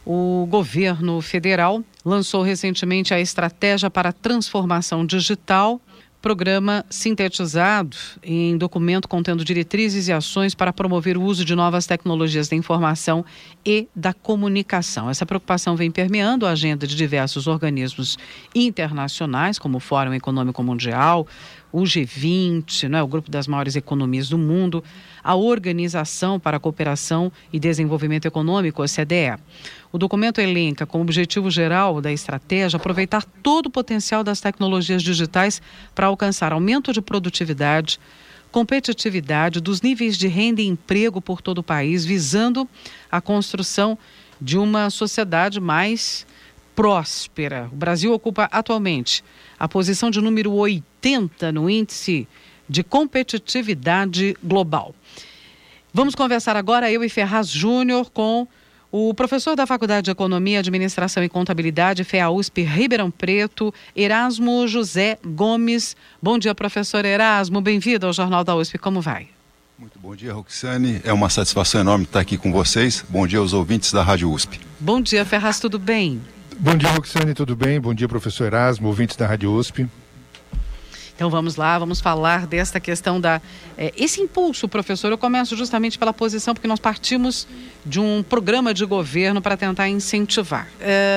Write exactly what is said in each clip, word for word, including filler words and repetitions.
O governo federal lançou recentemente a Estratégia para a Transformação Digital, programa sintetizado em documento contendo diretrizes e ações para promover o uso de novas tecnologias da informação e da comunicação. Essa preocupação vem permeando a agenda de diversos organismos internacionais, como o Fórum Econômico Mundial, o G vinte, né, o grupo das maiores economias do mundo, a Organização para a Cooperação e Desenvolvimento Econômico, O C D E. O documento elenca como objetivo geral da estratégia aproveitar todo o potencial das tecnologias digitais para alcançar aumento de produtividade, competitividade dos níveis de renda e emprego por todo o país, visando a construção de uma sociedade mais próspera. O Brasil ocupa atualmente a posição de número oitenta no índice de competitividade global. Vamos conversar agora, eu e Ferraz Júnior, com o professor da Faculdade de Economia, Administração e Contabilidade, F E A U S P Ribeirão Preto, Erasmo José Gomes. Bom dia, professor Erasmo. Bem-vindo ao Jornal da U S P. Como vai? Muito bom dia, Roxane. É uma satisfação enorme estar aqui com vocês. Bom dia aos ouvintes da Rádio U S P. Bom dia, Ferraz. Tudo bem? Bom dia, Roxane. Tudo bem? Bom dia, professor Erasmo, ouvintes da Rádio U S P. Então vamos lá, vamos falar desta questão da... É, esse impulso, professor, eu começo justamente pela posição, porque nós partimos de um programa de governo para tentar incentivar. É,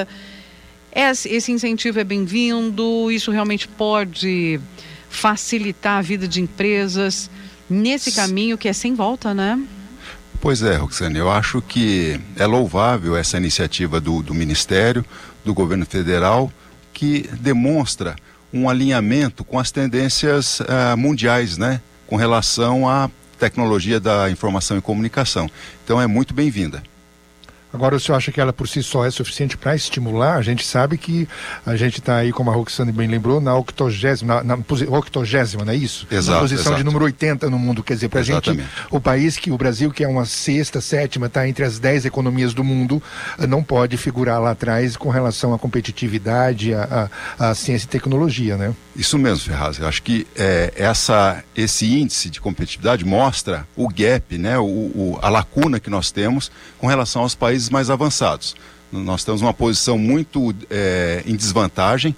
esse incentivo é bem-vindo, isso realmente pode facilitar a vida de empresas nesse caminho que é sem volta, né? Pois é, Roxane, eu acho que é louvável essa iniciativa do, do Ministério, do Governo Federal, que demonstra um alinhamento com as tendências uh, mundiais, né, com relação à tecnologia da informação e comunicação. Então é muito bem-vinda. Agora, o senhor acha que ela por si só é suficiente para estimular? A gente sabe que a gente está aí, como a Roxane bem lembrou, na octogésima, na, na octogésima, não é isso? Exato, na posição exato. de número oitenta no mundo. Quer dizer, para a gente, o país, que o Brasil, que é uma sexta, sétima, está entre as dez economias do mundo, não pode figurar lá atrás com relação à competitividade, à, à, à ciência e tecnologia, né? Isso mesmo, Ferraz. Eu acho que é, essa, esse índice de competitividade mostra o gap, né, o, o, a lacuna que nós temos com relação aos países mais avançados. Nós temos uma posição muito é, em desvantagem,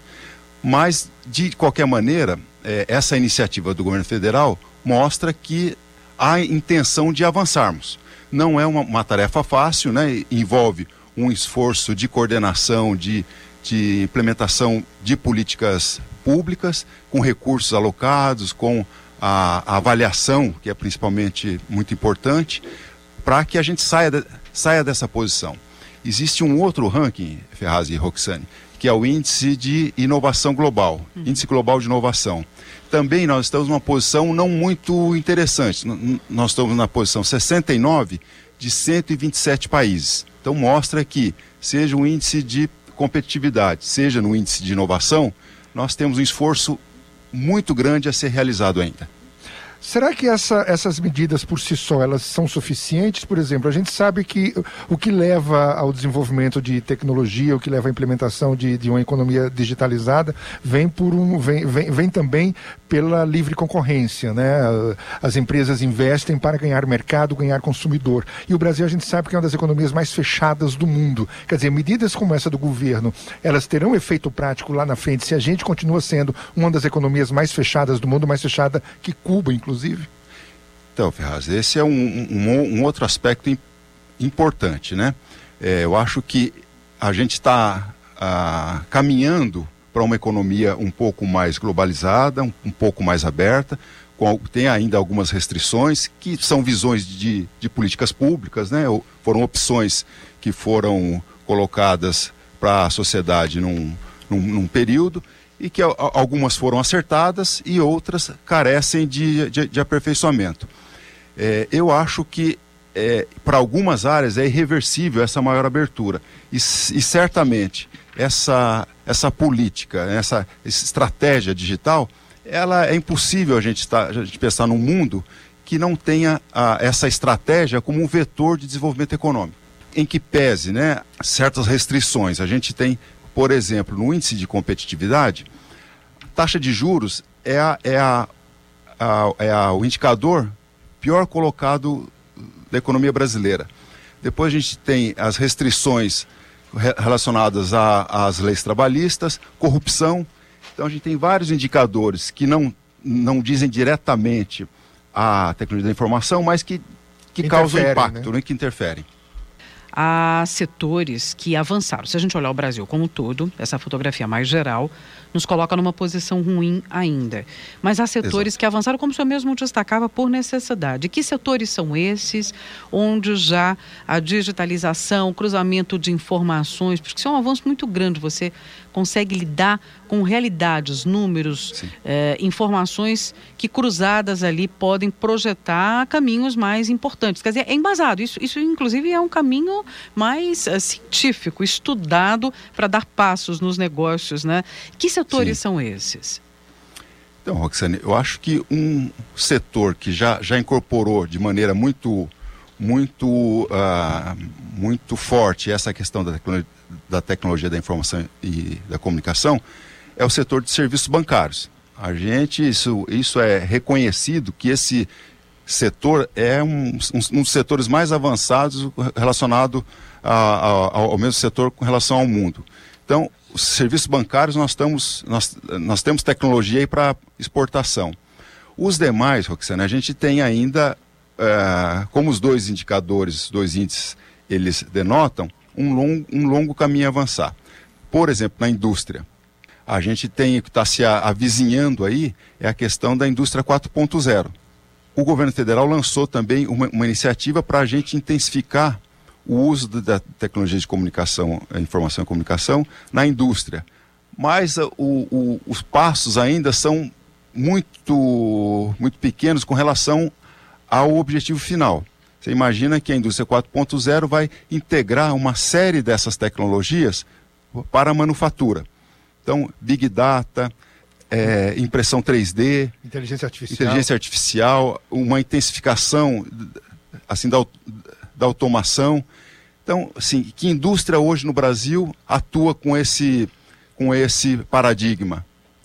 mas de qualquer maneira, é, essa iniciativa do governo federal mostra que há intenção de avançarmos. Não é uma, uma tarefa fácil, né? Envolve um esforço de coordenação, de, de implementação de políticas públicas, com recursos alocados, com a, a avaliação, que é principalmente muito importante, para que a gente saia, de, saia dessa posição. Existe um outro ranking, Ferraz e Roxane, que é o Índice de Inovação Global, uhum. Índice Global de Inovação. Também nós estamos numa posição não muito interessante. N- nós estamos na posição sessenta e nove de cento e vinte e sete países. Então mostra que, seja o índice de competitividade, seja no índice de inovação, nós temos um esforço muito grande a ser realizado ainda. Será que essa, essas medidas por si só, elas são suficientes? Por exemplo, a gente sabe que o que leva ao desenvolvimento de tecnologia, o que leva à implementação de, de uma economia digitalizada, vem, por um, vem, vem, vem também pela livre concorrência, né? As empresas investem para ganhar mercado, ganhar consumidor. E o Brasil, a gente sabe que é uma das economias mais fechadas do mundo. Quer dizer, medidas como essa do governo, elas terão efeito prático lá na frente se a gente continua sendo uma das economias mais fechadas do mundo, mais fechada que Cuba, inclusive. Inclusive. Então, Ferraz, esse é um, um, um outro aspecto importante, né? É, eu acho que a gente está ah, caminhando para uma economia um pouco mais globalizada, um, um pouco mais aberta, com, tem ainda algumas restrições que são visões de, de políticas públicas, né? Foram opções que foram colocadas para a sociedade num, num, num período, e que algumas foram acertadas e outras carecem de, de, de aperfeiçoamento. É, eu acho que é, para algumas áreas é irreversível essa maior abertura e, e certamente essa, essa política, essa, essa estratégia digital, ela é impossível a gente, tá, a gente pensar num mundo que não tenha a, essa estratégia como um vetor de desenvolvimento econômico, em que pese, né, certas restrições. A gente tem, por exemplo, no índice de competitividade, taxa de juros é, a, é, a, a, é a, o indicador pior colocado da economia brasileira. Depois a gente tem as restrições re- relacionadas a- às leis trabalhistas, corrupção. Então a gente tem vários indicadores que não, não dizem diretamente a tecnologia da informação, mas que, que causam impacto, né? Né, que interferem. Há setores que avançaram. Se a gente olhar o Brasil como um todo, essa fotografia mais geral nos coloca numa posição ruim ainda. Mas há setores Exato. Que avançaram, como o senhor mesmo destacava, por necessidade. Que setores são esses onde já a digitalização, o cruzamento de informações, porque isso é um avanço muito grande, você consegue lidar com realidades, números, eh, informações que cruzadas ali podem projetar caminhos mais importantes. Quer dizer, é embasado. Isso, isso inclusive, é um caminho mais uh, científico, estudado para dar passos nos negócios, né? Que setores Sim. são esses? Então, Roxane, eu acho que um setor que já, já incorporou de maneira muito, muito, uh, muito forte essa questão da tecnologia, da tecnologia da informação e da comunicação é o setor de serviços bancários. A gente, isso, isso é reconhecido que esse setor é um, um, um dos setores mais avançados relacionado a, a, ao mesmo setor com relação ao mundo. Então, os serviços bancários nós, estamos, nós, nós temos tecnologia aí para exportação. Os demais, Roxane, a gente tem ainda, uh, como os dois indicadores, os dois índices, eles denotam, um longo, um longo caminho a avançar. Por exemplo, na indústria, a gente tem o que está se avizinhando aí, é a questão da indústria quatro ponto zero. O governo federal lançou também uma, uma iniciativa para a gente intensificar o uso da tecnologia de comunicação, informação e comunicação na indústria. Mas uh, o, o, os passos ainda são muito, muito pequenos com relação ao objetivo final. Você imagina que a indústria quatro ponto zero vai integrar uma série dessas tecnologias para a manufatura. Então, Big Data, é, impressão três D, inteligência artificial. inteligência artificial, uma intensificação assim, da, da automação. Então, assim, que indústria hoje no Brasil atua com esse, com esse paradigma?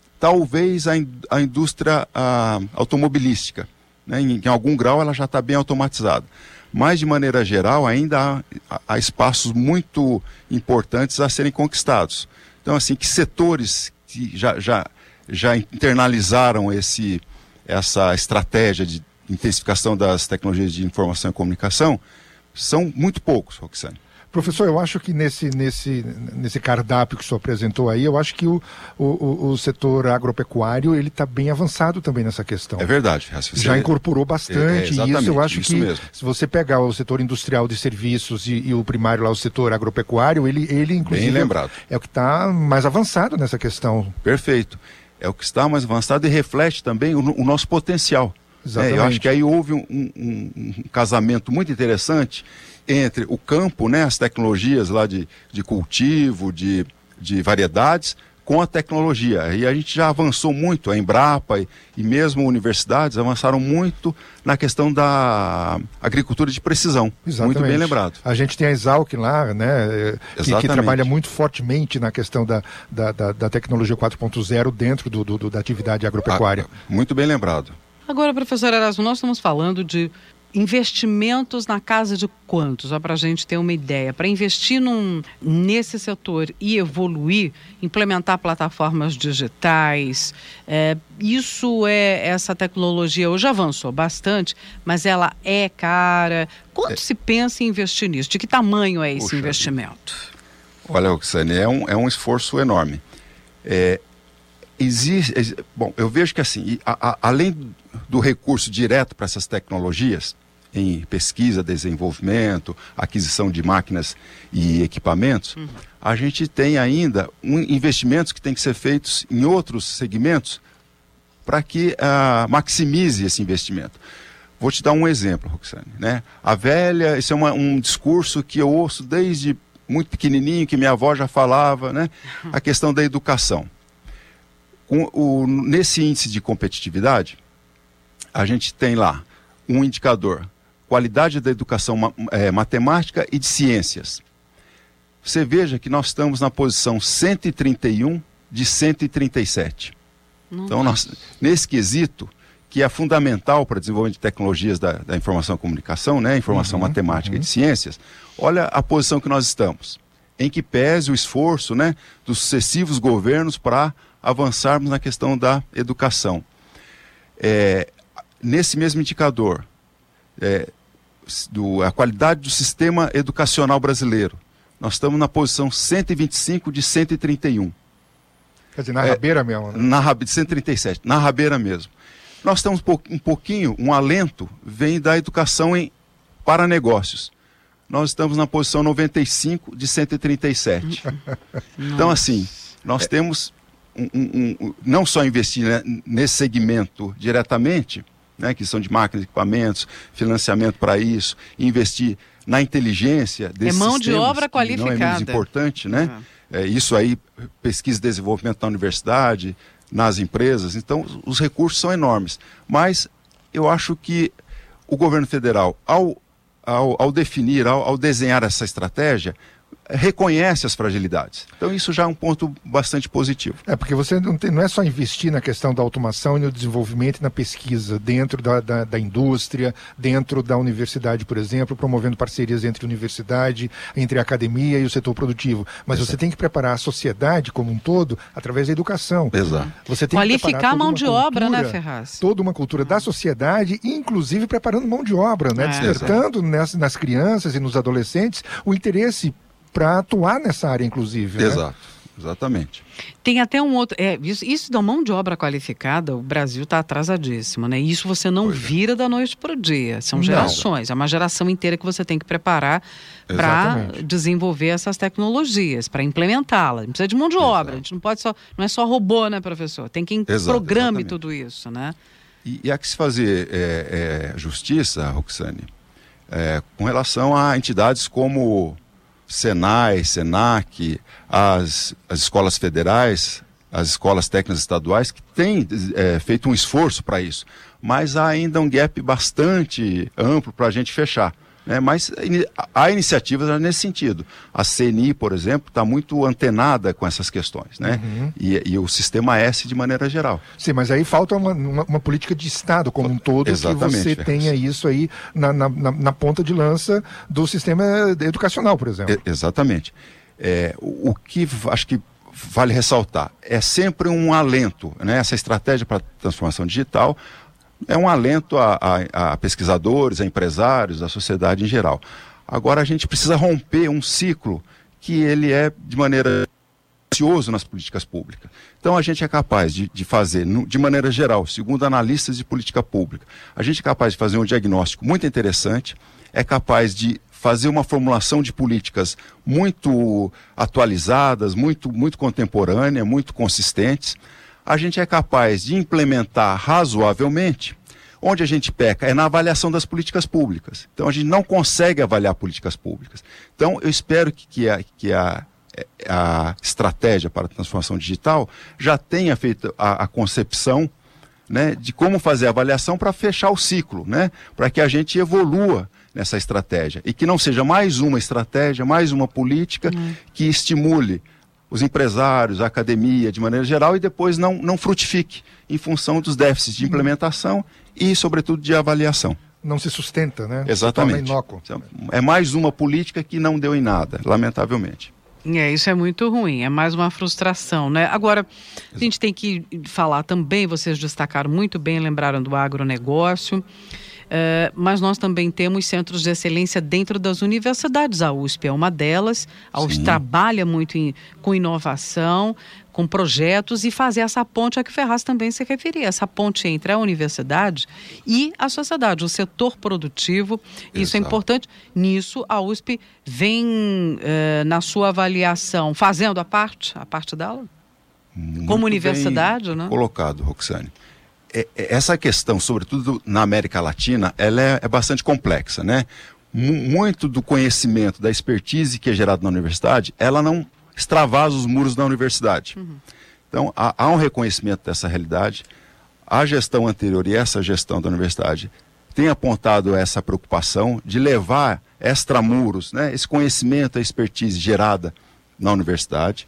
Talvez a, in, a indústria a, automobilística. Né? Em, em algum grau ela já está bem automatizada. Mas, de maneira geral, ainda há, há espaços muito importantes a serem conquistados. Então, assim, que setores que já, já, já internalizaram esse, essa estratégia de intensificação das tecnologias de informação e comunicação são muito poucos, Roxane. Professor, eu acho que nesse, nesse, nesse cardápio que o senhor apresentou aí, eu acho que o, o, o setor agropecuário, ele está bem avançado também nessa questão. É verdade. Já incorporou bastante é, é isso. Eu acho isso que mesmo. Se você pegar o setor industrial de serviços e, e o primário lá, o setor agropecuário, ele, ele inclusive bem lembrado. É o que está mais avançado nessa questão. Perfeito. É o que está mais avançado e reflete também o, o nosso potencial. É, eu acho que aí houve um, um, um casamento muito interessante entre o campo, né, as tecnologias lá de, de cultivo, de, de variedades, com a tecnologia. E a gente já avançou muito, a Embrapa e, e mesmo universidades avançaram muito na questão da agricultura de precisão. Exatamente. Muito bem lembrado. A gente tem a Exalc lá, né, que, que trabalha muito fortemente na questão da, da, da, da tecnologia quatro ponto zero dentro do, do, da atividade agropecuária. Ah, muito bem lembrado. Agora, professor Erasmo, nós estamos falando de investimentos na casa de quantos? Só para a gente ter uma ideia. Para investir num, nesse setor e evoluir, implementar plataformas digitais, é, isso é, essa tecnologia hoje avançou bastante, mas ela é cara. Quanto é. se pensa em investir nisso? De que tamanho é esse Puxa investimento? Olha, Roxane, é um, é um esforço enorme. É, existe, bom, eu vejo que assim, a, a, além do recurso direto para essas tecnologias, em pesquisa, desenvolvimento, aquisição de máquinas e equipamentos, uhum. a gente tem ainda um, investimentos que têm que ser feitos em outros segmentos para que uh, maximize esse investimento. Vou te dar um exemplo, Roxane, né? A velha, esse é uma, um discurso que eu ouço desde muito pequenininho, que minha avó já falava, né? Uhum. A questão da educação. Com o, nesse índice de competitividade, a gente tem lá um indicador, qualidade da educação é, matemática e de ciências. Você veja que nós estamos na posição cento e trinta e um de cento e trinta e sete. Nossa. Então, nós, nesse quesito, que é fundamental para o desenvolvimento de tecnologias da, da informação e comunicação, né, informação uhum, matemática uhum. e de ciências, olha a posição que nós estamos. em que pese o esforço, né, dos sucessivos governos para avançarmos na questão da educação. É, nesse mesmo indicador, é, do, a qualidade do sistema educacional brasileiro, nós estamos na posição cento e vinte e cinco de cento e trinta e um. Quer dizer, na é, rabeira mesmo, né? Na rabeira, cento e trinta e sete, na rabeira mesmo. Nós temos um pouquinho, um alento, vem da educação em, para negócios. Nós estamos na posição noventa e cinco de cento e trinta e sete. Então, assim, nós temos um, um, um, não só investir, né, nesse segmento diretamente, né, que são de máquinas e equipamentos, financiamento para isso, investir na inteligência desses sistemas. É mão de obra não qualificada. é menos importante, né? Uhum. É, isso aí, pesquisa e desenvolvimento na universidade, nas empresas. Então, os recursos são enormes. Mas eu acho que o governo federal, ao, ao, ao definir, ao, ao desenhar essa estratégia, reconhece as fragilidades. Então isso já é um ponto bastante positivo. É, porque você não, tem, não é só investir na questão da automação e no desenvolvimento e na pesquisa dentro da, da, da indústria, dentro da universidade, por exemplo, promovendo parcerias entre universidade, entre a academia e o setor produtivo. Mas Exato. Você tem que preparar a sociedade como um todo através da educação. Exato. Você tem Qualificar a mão de cultura, obra, né, Ferraz? Toda uma cultura da sociedade, inclusive preparando mão de obra, né? É. Despertando nas, nas crianças e nos adolescentes o interesse para atuar nessa área, inclusive. Exato, né? Exatamente. Tem até um outro... É, isso, isso da mão de obra qualificada, o Brasil está atrasadíssimo, né? Isso você não pois vira é. da noite para o dia. São gerações. Não. É uma geração inteira que você tem que preparar para desenvolver essas tecnologias, para implementá-las. Precisa de mão de Exato. obra. A gente não pode só... Não é só robô, né, professor? Tem quem Exato, programe exatamente. tudo isso, né? E, e há que se fazer é, é, justiça, Roxane, é, com relação a entidades como Senai, Senac, as, as escolas federais, as escolas técnicas estaduais, que têm é, feito um esforço para isso. Mas há ainda um gap bastante amplo para a gente fechar. Né? Mas há iniciativas nesse sentido. A C N I, por exemplo, está muito antenada com essas questões, né? Uhum. E, e o Sistema S de maneira geral. Sim, mas aí falta uma, uma, uma política de Estado como um todo, Exatamente, que você Ferraz. tenha isso aí na, na, na ponta de lança do sistema educacional, por exemplo. É, exatamente. É, o, o que acho que vale ressaltar é sempre um alento, né? Essa estratégia para a transformação digital é um alento a, a, a pesquisadores, a empresários, a sociedade em geral. Agora a gente precisa romper um ciclo que ele é de maneira ansioso nas políticas públicas. Então a gente é capaz de, de fazer, de maneira geral, segundo analistas de política pública, a gente é capaz de fazer um diagnóstico muito interessante, é capaz de fazer uma formulação de políticas muito atualizadas, muito, muito contemporâneas, muito consistentes. A gente é capaz de implementar razoavelmente. Onde a gente peca é na avaliação das políticas públicas. Então a gente não consegue avaliar políticas públicas. Então eu espero que, que, a, que a, a estratégia para a transformação digital já tenha feito a, a concepção, né, de como fazer a avaliação para fechar o ciclo, né, para que a gente evolua nessa estratégia e que não seja mais uma estratégia, mais uma política uhum. que estimule os empresários, a academia, de maneira geral, e depois não, não frutifique em função dos déficits de implementação e, sobretudo, de avaliação. Não se sustenta, né? Exatamente. É mais uma política que não deu em nada, lamentavelmente. É, isso é muito ruim, é mais uma frustração, né? Agora, a gente tem que falar também, vocês destacaram muito bem, lembraram do agronegócio, Uh, mas nós também temos centros de excelência dentro das universidades. A U S P é uma delas. A U S P Sim. trabalha muito em, com inovação, com projetos e fazer essa ponte a que o Ferraz também se referia, essa ponte entre a universidade e a sociedade, o setor produtivo. Exato. Isso é importante. Nisso, a U S P vem, uh, na sua avaliação, fazendo a parte, a parte dela? Muito como universidade, bem né? Colocado, Roxane. Essa questão, sobretudo na América Latina, ela é, é bastante complexa, né? M- muito do conhecimento, da expertise que é gerado na universidade, ela não extravasa os muros da universidade. Uhum. Então, há, há um reconhecimento dessa realidade. A gestão anterior e essa gestão da universidade tem apontado essa preocupação de levar extramuros, né? Esse conhecimento, a expertise gerada na universidade.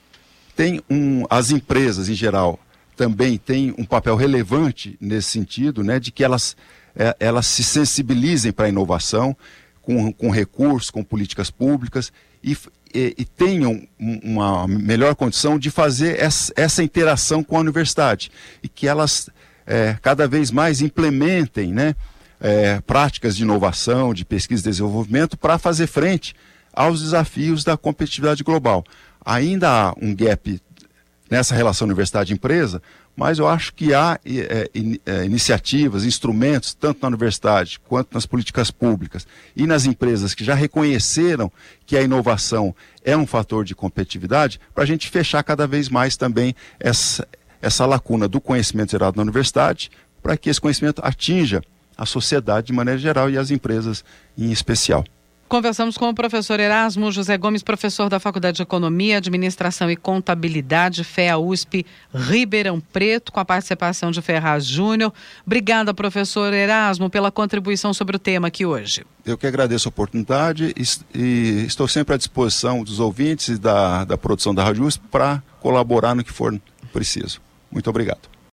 Tem um, as empresas, em geral, também tem um papel relevante nesse sentido, né, de que elas, é, elas se sensibilizem para a inovação com, com recursos, com políticas públicas e, e, e tenham uma melhor condição de fazer essa, essa interação com a universidade e que elas é, cada vez mais implementem, né, é, práticas de inovação, de pesquisa e desenvolvimento para fazer frente aos desafios da competitividade global. Ainda há um gap nessa relação universidade-empresa, mas eu acho que há é, in, é, iniciativas, instrumentos, tanto na universidade quanto nas políticas públicas e nas empresas que já reconheceram que a inovação é um fator de competitividade, para a gente fechar cada vez mais também essa, essa lacuna do conhecimento gerado na universidade, para que esse conhecimento atinja a sociedade de maneira geral e as empresas em especial. Conversamos com o professor Erasmo José Gomes, professor da Faculdade de Economia, Administração e Contabilidade, F E A U S P Ribeirão Preto, com a participação de Ferraz Júnior. Obrigada, professor Erasmo, pela contribuição sobre o tema aqui hoje. Eu que agradeço a oportunidade e, e estou sempre à disposição dos ouvintes e da, da produção da Rádio U S P para colaborar no que for preciso. Muito obrigado.